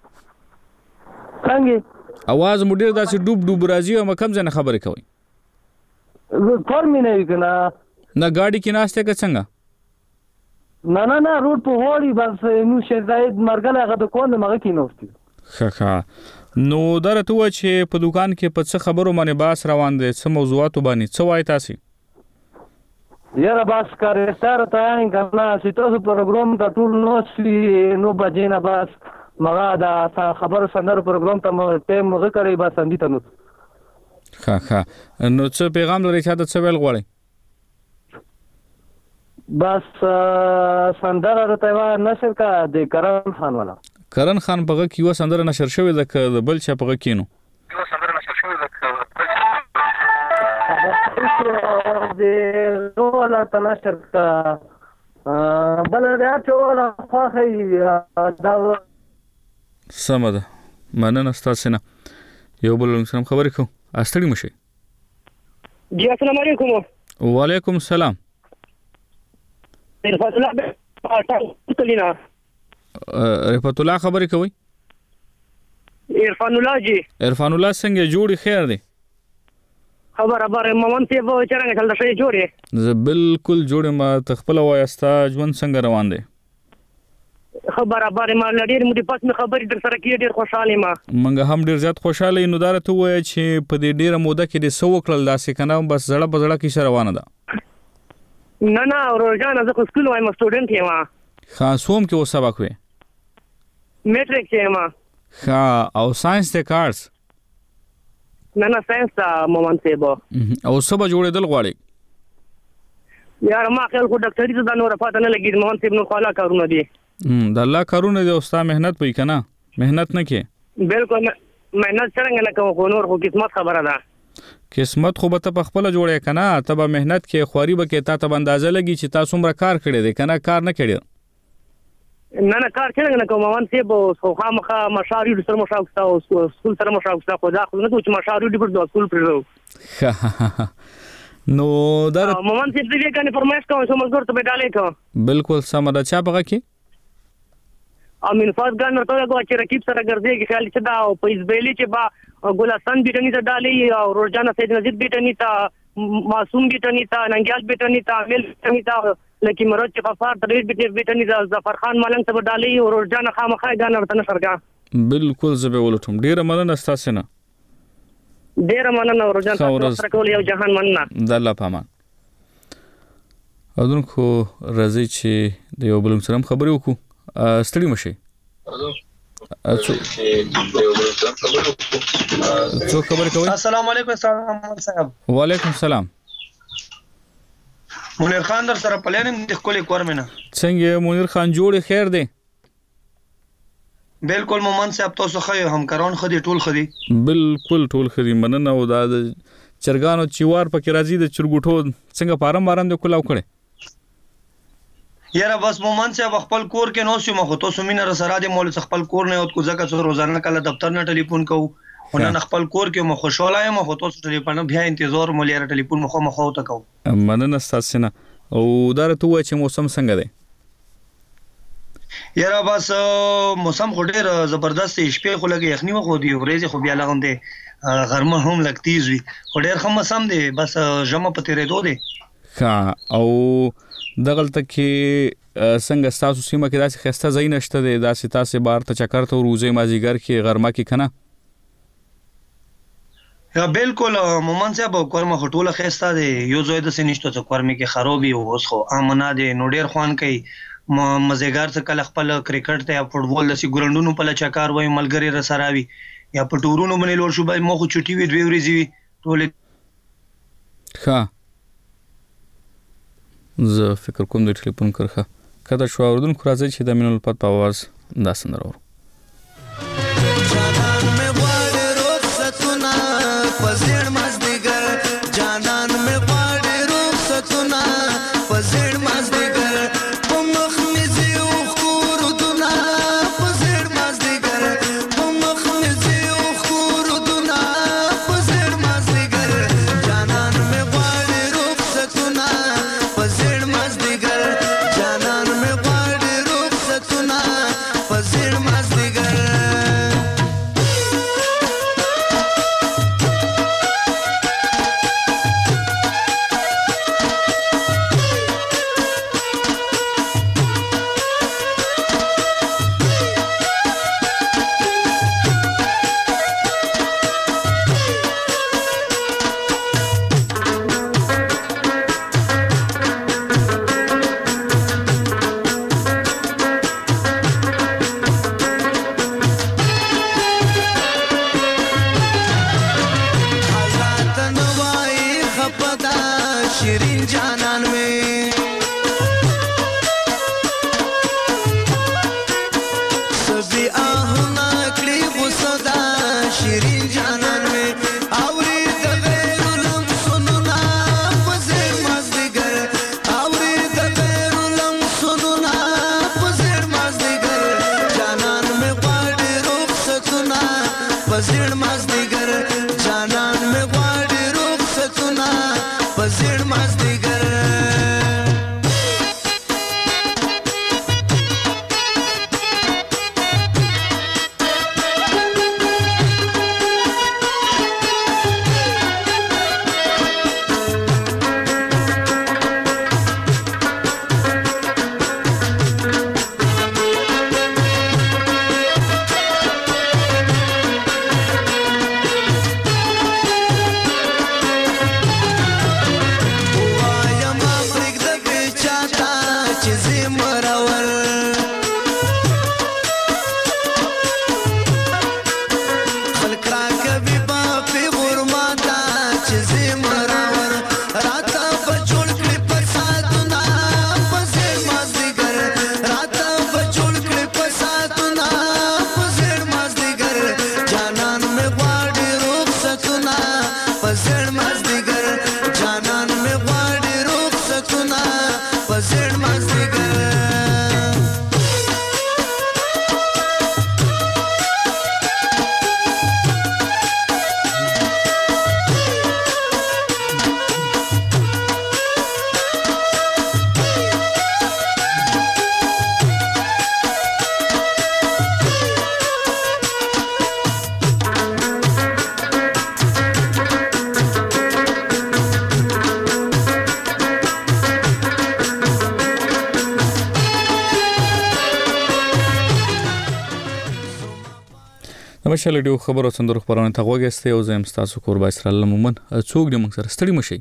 څنګه؟ اواز مو ډېر داسې ډوب ډوب راځي. او کوم ځای نه خبرې کوئ؟ کور مې نه وي که نه. نه ګاډي کې ناست که څنګه؟ نه روډ په غوړي بس نو شیخ زاید مرګله هغه د کور نه مغه کې نوستي. ښه، نو دا راته ووایه چې په دوکان کې په څه خبرو باندې بحث روان دی، څه موضوعاتو باندې، څه وایي تاسې؟ یاره بس کارستار ته یې که نه چې تاسو پروګرام ته ټول نوستي 9 بجې نه بس مغه د خبرو سندرو پروګرام ته مو ټایم مغه کړی بس اندي ته نو. ښه، نو څه پیغام لرئ، چاته څه ویل غواړئ؟ بس سندره راته یوه نشر کا د کرن خان والا. کرن خان په غږ کې یوه سندره نشر شوې ده، که د بل چا په غږ کې نو؟ د والا ته نشر کا بل د هر چا والا خوښوي دا. سمه ده، مننه ستاسې نه. یو بل سره خبرې کوو، ستړي مه شئ. جی السلام علیکم. وعلیکم السلام. رفعت الله خبرې کوي؟ عرفان الله جی. عرفان الله څنګه جوړې خیر دی؟ خبره مومن صاحب څرنګه چل شي جوړې؟ زه بالکل جوړ ما. ته خپله وایه ستا ژوند څنګه روان دی؟ خبره ما ډېر مودې پس مې خبرې در سره کړې، ډېر خوشحاله یم. موږ هم ډېر زیات خوشحاله یو. نو دا راته ووایه چې په دې ډېره موده کې دې څه وکړل داسې که نه بس زړه په زړه کیسه روانه ده؟ نه ورورجانه زه خو سکول وایم، سټوډنټ یم. ښه، څوم کې اوس سبق وې؟ میټریک یم. ښه، او ساینس دی که آرټس؟ نه ساینس ته مومن صاحب. او څه به جوړېدل غواړې؟ یاره ما خیال خو ډاکټري ته دا نوره پاته نه لګېږي مومن صاحب، نور خو الله کارونه دي. د الله کارونه دي او ستا محنت وي که نه؟ محنت نه کې؟ بالکل محنت څرنګه نه کوم، خو نور خو قسمت خبره ده. قسمت خو به ته په خپله جوړې که نه؟ ته به محنت کې، خواري به کې، تا ته به اندازه لګي چې تا څومره کار کړی دی که نه؟ کار نه کړی؟ نه کار څرنګه نه کوم مومن صاحب. خو خامخا مشاعرې سره مشاوکسته او سکول سره مشاوکسته، خو دا خو نه کوم چې مشاعرې ډېر د سکول پرېږدو. نو دا مومن صاحب دې کنه فرمایش کوم چې مزګور ته به ډالې کوم. بالکل سمه ده. چا په کې امین فاز ګان ورته غوا چې رقیب سره ګرځي خیال چې دا او په اسبېلی چې با ګلستان بیٹنی ته ډالې او روزانه سید نزید بیٹنی ته معصوم بیٹنی ته ننګیال بیٹنی ته مل بیٹنی ته لکه مراد چې غفار ترې بیٹنی ته ظفر خان ملنګ ته ډالې او روزانه خامخا ګان ورته نشرګا. بالکل زه به ولټم. ډیره مننه ستاسو نه. ډیره مننه روزانه سره کول یو جهان مننه. د الله په امان. اذن خو راځي چې د یو بل سره خبرې وکړو. ستړي مشي. څو خبرې کوي؟ السلام علیکم صاحب. وعلیکم السلام. منیر خان در سره پلانم د خپل کور منه. څنګه منیر خان جوړ خیر دی؟ بالکل مومن صاحب تاسو خو همکاران خدي ټول خدي. بالکل ټول خدي. مننه. او دا چرګانو چوار پکې راځي د چرګوټو څنګه پارم د کلاو کړي؟ یاره بس مومن صاحب خپل کور کې نو سم خو تاسو مين سره د مول خپل کور نه اوت کو ځکه چې روزانه کله دفتر نه ټلیفون کوو، ونه خپل کور کې مو خوشاله یم، خو تاسو ټلیفون بیا انتظار مول یاره ټلیفون مخه ته کوو. مننه تاسو نه. او دا راته وای چې موسم څنګه دی؟ یاره بس موسم خو ډیر زبردست شپې خو لګي یخنی خو دی ورځ خو بیا لغونده غرمه هم لګتیز وي، خو ډیر خمه سم دی، بس جمع پته ریدو دی. ښه. او دغلته کې څنګه تاسو سیمه کې داسې خسته ځای نشته دی داسې تاسو بار ته چکر ته روزي مازیګر کې غرمه کې کنه؟ یا بالکل مومن صاحب کورمه هټوله خسته دی، یو ځای د سنشتو څو کورمه کې خرابي اوس خو امنه دی، نو ډیر خوان کوي مزیګر څخه کله خپل کرکټ ته یا فوټبال لسی ګرندونو په لچکار وای ملګری را سراوي یا په ټورونو باندې لور شو به مخ چټي وي دوی ورځي ټول ښه زه فکر کوم د ټلیفون کرخه کله شو اوردونکو راځي چې د مینول پات په आवाज دا سندره ورو جانان مې غواړي رخصتونه پزړ مازدیګر جانان مې غواړي رخصتونه پزړ مازدیګر په مخ مې زیو خورودونه پزړ مازدیګر په مخ مې زیو خورودونه پزړ مازدیګر جانان مې غواړي رخصتونه پزړ مازدیګر جانان مې غواړي رخصتونه پزړ مازدیګر شیرین جانان میں سبھی آہونا کڑی غصدا شیرین جانان میں آوری دغیر لم سنونا پزیر مازدگر آوری دغیر لم سنونا پزیر مازدگر جانان میں غواړي رخصتونه پزیر مازدگر جانان میں غواړي رخصتونه پزړ مازدیګر مشال ډیو خبرو سندرو خبرونه ته غوږی او زم تاسو قربا اسرائیل مومن څوک دې موږ سره ستړي مشي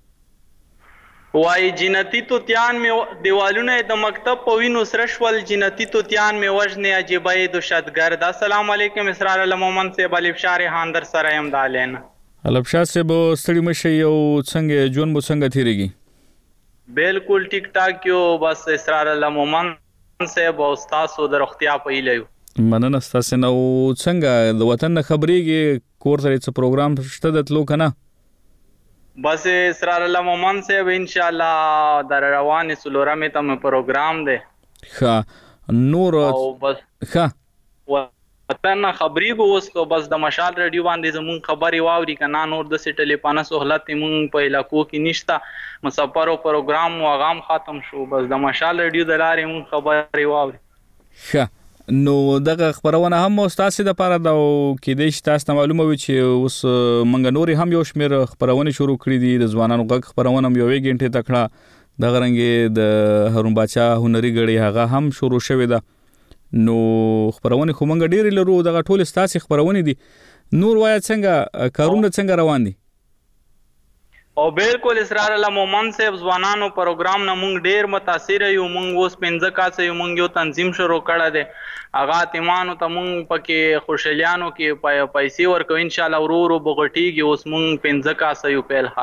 وای جنتی توتیان می دیوالونه د مکتب په وینو سره شول جنتی توتیان می وجنه عجیبای د شتګرد السلام علیکم اسرائیل مومن سے بلبشار هاندر سره ام دالین البشار سے بو ستړي مشي او څنګه جون مو څنګه تیریږي بالکل ټیک ټاک یو بس اسرائیل مومن سے بو تاسو د رختیا پیلایو مننه تاسو نو څنګه د وطن خبرېږي کور سره څه پروګرام شته د تلو کنه بس اسرار الله مومن سے ان شاء الله در روان سلورمه تم پروګرام دی ښه نور او بس ښه وطن خبري بو اوس کو بس د مشال ریډیو باندې زمون خبري واوري کنه نور د ټلیفون سہولت مون په علاقو کې نشتا مسافر او پروګرام واغام ختم شو بس د مشال ریډیو د لارې مون خبري واوري ښه نو دغه خبرونه هم استاد د پاره دا کې د تاسو معلومه وي چې اوس منګ نوري هم یو شمیر خبرونه شروع کړې دي د ځوانانو غږ خبرونه یو غنټه تکړه د غرنګي د هارون بچا هنري غړي هغه هم شروع شوې ده نو خبرونه خو منګ ډېر لرو دغه ټول ستاسو خبرونه دي نور وای څنګه کارونه څنګه روان دي او بالکل اسرار الله مومن صاحب ځوانانو پروګرام نه مونږ ډیر متاثر یو مونږ اوس پنځه کاسه یو مونږ یو تنظیم شروع کړه دي اغا تیمانو ته مونږ پکې خوشالیانو کې پیسې ورکو ان شاء الله ورو ورو بغټیږي اوس مونږ پنځه کاسه یو پیل ها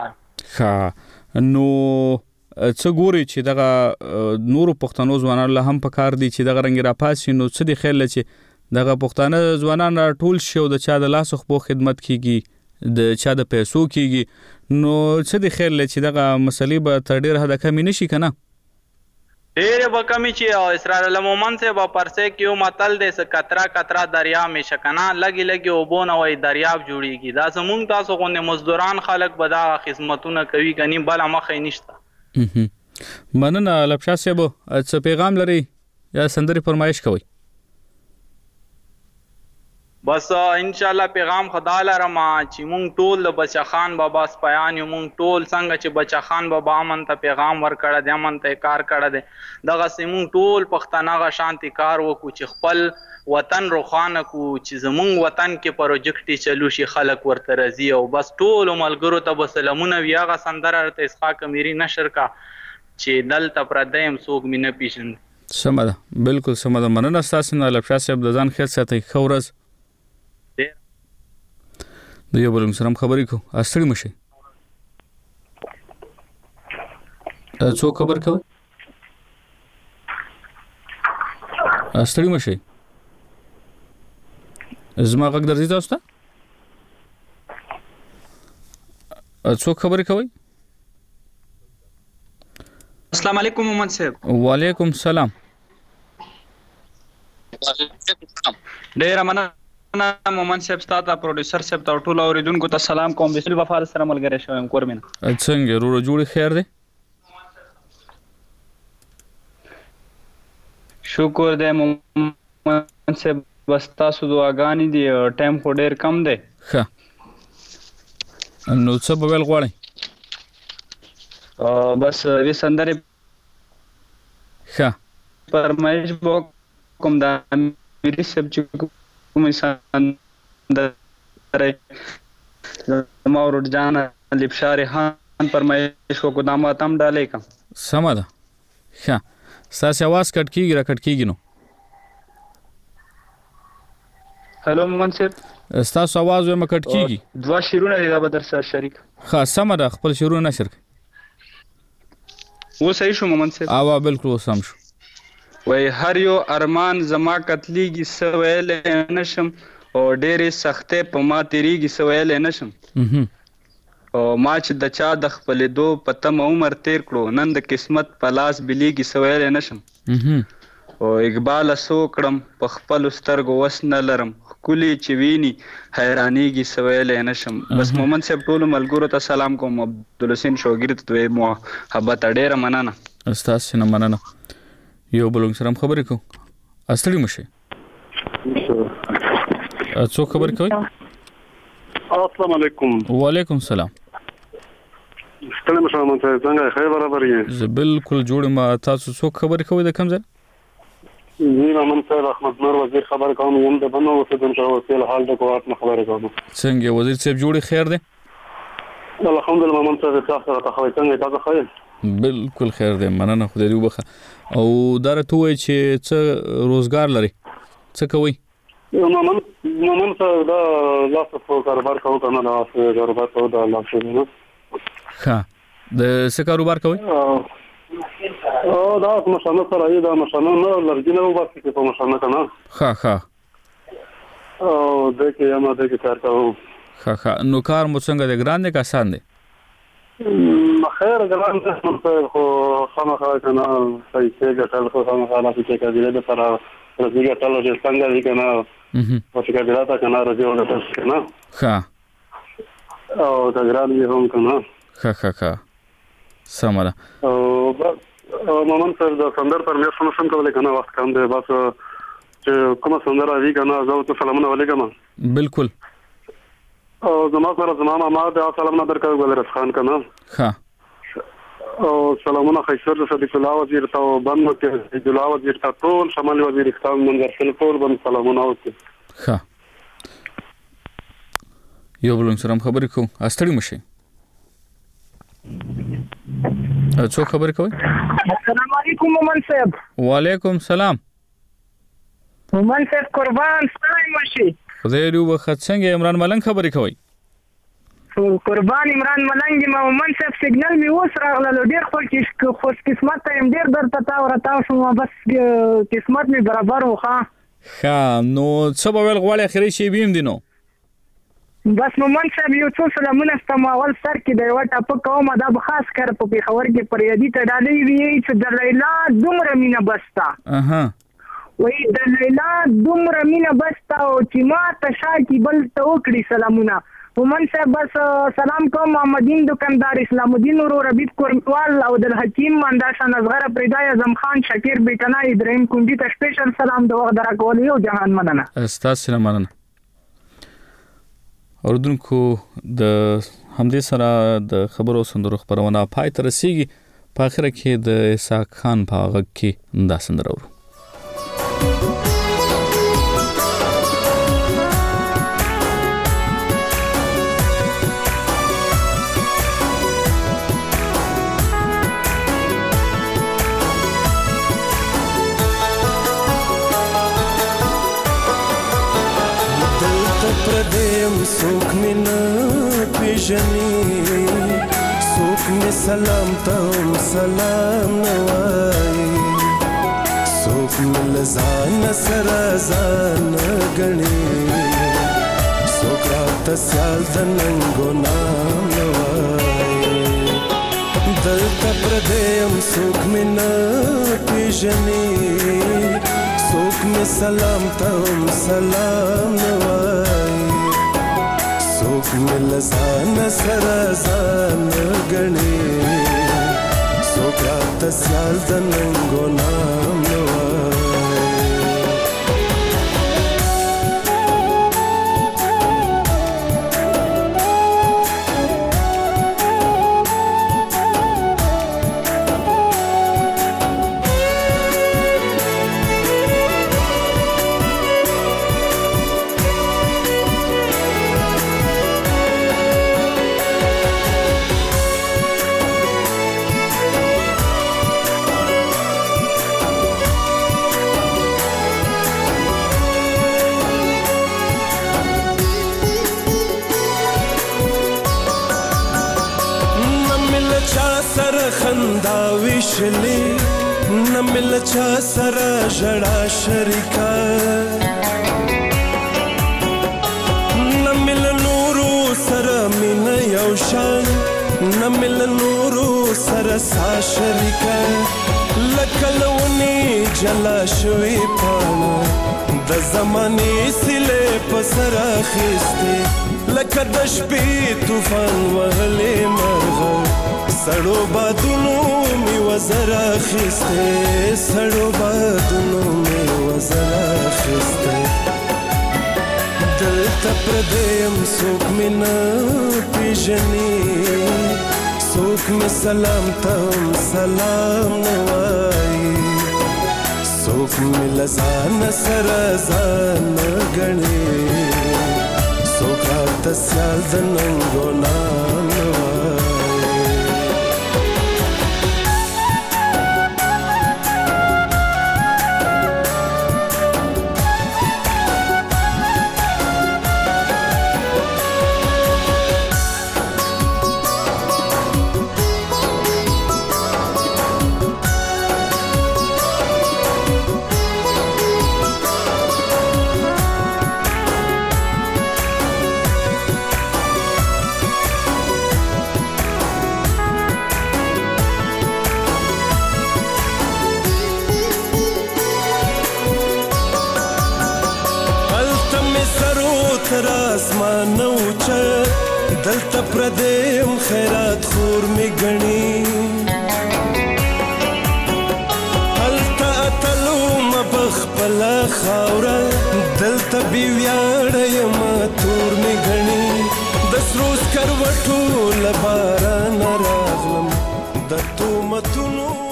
ښه نو څه ګوري چې دغه نورو پښتنو ځوانانو له هم په کار دي چې دغه رنګ راپاسي نو څه دی خیال چې دغه پښتانه ځوانان ټول شي او د چا د لاس خو خدمت کیږي د چا د پیسو کیږي نو څه دی خیال چې دغه مسلې به تر ډیر حد کمی نشي کنه ډېر به کمی چې اسرار المومن سے به پرسه کیو متل دې س کترا کترا دریا می شکنا لګي لګي او بونه وای دریاب جوړیږي دا زمونږ تاسو غونډه مزدوران خلک به دا خدمتونه کوي کني بل مخې نشته مننه لبشا صاحب څه پیغام لري یا سندري فرمایش کوي بس ان شاء الله پیغام خدا لرم چې مونږ ټول د بچا خان بابا سپیان یو مونږ ټول څنګه چې بچا خان بابا امن ته پیغام ورکړه د امن ته کار کړه دي دغه سیمون ټول پښتانه غ شانتي کار وکړو چې خپل وطن روخانه کو چې زمونږ وطن کې پروجیکټ چلو شي خلک ورته راځي او بس ټول ملګرو ته بسلامونه ویغه سندره ته اسحاق امیری نشر کا چې دلته پردیم سوق مینه پیشن سمه بالکل سمه مننه تاسو نه لبشا صاحب د ځان خیر ساتي خورز د یو بل سره خبرې کو استړی مشي څو خبر کوي استړی مشي زما غږ درځي تاسو ته څو خبرې کوي السلام علیکم مومن صاحب وعلیکم السلام ډیر مننه مومن صاحب ستاسو پروډوسر صاحب ته ټول اوریدونکو ته سلام کوم بسل وفاد سره ملګری شوم کورمن څنګه ورو جوړ خیر دی شکر دې مومن صاحب بس تاسو دعاګانې دي ټایم خو ډیر کم دی ښه نو څه به ول غواړئ بس وی سندره ښه پرمایش بو کوم دا میری سب چې کوم انسان درې مور جان لبشار خان پرمایش کو قدامات هم ډالې کا سم ده ښه ساس आवाज کټ کیږي را کټ کیږي نو هلو مومن صاحب تاسو आवाज یې مکټ کیږي دوا شیرونه دا به در سره شریک ښه سم ده خپل شیرونه نشر و صحیح شو مومن صاحب اوا بالکل سم شو وای هر یو ارمان زما قتلیږي سویل نشم او ډېرې سختې په ما تیریږي سویل نشم او ما چې د چا د خپل دو پتم عمر تیر کړو نن د قسمت په لاس بلیږي سویل نشم او اقبال سو کړم په خپل سترګو وس نه لرم کلی چې ویني حیرانېږي سویل نشم بس مومن صاحب ټول ملګرو ته سلام کوم عبدالحسین شوګیر ته محبت ډېره مننه استاد نه مننه یو بل سره خبرې کو استړی مشه څو خبر کوي السلام علیکم وعلیکم السلام ستړی مشه مونږ څنګه خیر برابر یې زه بالکل جوړ ما تاسو څو خبر کوي د کوم ځای زه مونږ صاحب احمد نور وزیر خبر کوم یم د بنو اوسیدونکو وسیل حال د کوات خبرې کوم څنګه وزیر صاحب جوړ خیر دی الحمدلله مونږ صاحب تاسو ته خبرې څنګه تاسو خیر بالکل خیر دی مننه خدای دې وبخه او درته وای چې څه روزګار لري څه کوي مومن صاحب دا لاس په کاروبار کوي کنه دا کاروبار کوي دا لاس نه ښه د څه کاروبار کوي دا مشانه سره دا مشانه نه لرګي نه وباسي په مشانه کنه ښه ښه او دغه یم دغه کار کوم ښه ښه نو کار مو څنګه دی ګران دی که آسان دی خیر ګران دی خو خامخا کنه پیسې ګټل خو خامخا نه چې کېږي د سره راځي ګټل چې څنګه دی کنه او چې کېږي راته کنه راځي ولته کنه ښه او دا ګران دی هم کنه ښه ښه ښه سمه ده او مومن صاحب دا سندر پر مې شنو کولای کنه وخت کم دی بس چې کومه سندر راځي کنه زه ته سلامونه علیکم بالکل او زما سره زما ماما د سلامونه درکوي ګلرس خان کنه ښه او سلامونه خیسر صدیق الله وزیر ته بند کې جلا وزیر ته ټول شمالي وزیر اختام منظر ټول بند سلامونه اوسه ښه یو بل سره خبرې کوم استړی مشه څو خبر کوي السلام علیکم مومن صاحب وعلیکم السلام مومن صاحب قربان ستای مشي خدای دې وبخښه څنګه عمران ملنګ خبرې کوي قربان عمران ملنګ ما ومن صاحب سیګنل می اوس راغله ډیر خوش قسمت یم ډیر درته تاو راتاو شو بس قسمت می برابر وخا نو څه به ول غواړي اخري شی بیم دي نو بس مومن صاحب یو څو سلامونه ستم اول سر کې د یو ټاپ کوم دا به خاص کر په پیښور کې پریادي ته ډالې وی چې د لیلا دومره مینه بستا وای د لیلا دومره مینه بستا او چې ما ته شاکی بل ته وکړي سلامونه مومن صاحب بس سلام کوم محمدین دکاندار اسلام الدین ورو ربیب کورنوال او د حکیم منداشان اصغر پریدا اعظم خان شکیر بیٹنا ابراهیم کندی ته سپیشل سلام د وخت درکول یو جهان مننه استاد سلام مننه اوردونکو د همدې سره د خبرو سندرو خبرونه پای ته رسیږي په اخر کې د اسحاق خان په غږ کې دا سندره ورو پردیم سوک می نا پیژنی سوک می سلام تاوم سلام نوائی سوک می لزان سرازان گنی سوک رات سیال دننگو نام نوائی دلتا پردیم سوک می نا پیژنی سوک می سلام تاوم سلام نوائی سوک می لزان سرازان گنی سوک رات سیال دننگو نام نوائی خندا وشلی نمل چا سرا جڑا شریکا نمل نورو سرا من یوشان نمل نورو سرا سا شریکا لکلونی جلا شوی پانا د زمانی سله پسرا خسته لکه د شپې طوفان وهلې مرغه سړو بادونو می وزرا خسته سړو بادونو می وزرا خسته دلته پردیم سوک می نه پیژني سوک می سلام تم سلام نوائی سوک می لزان سرازان گنی سوک رات سیال دننگو نام نوائی تر اسمان اوچت دلته پردیم خیرات خور می گنی هلته اتلو مبخپل خاوره دلته بیویاړ یم تور می گنی د سروس کروټو لباران راغلم د تومتونو